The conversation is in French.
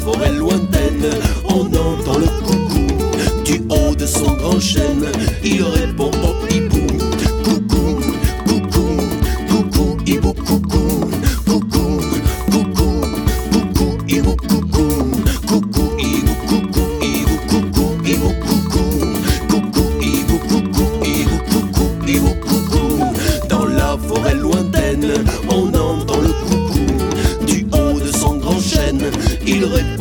forêt lointaine, on entend le coucou du haut de son grand chêne. Il répond au hibou.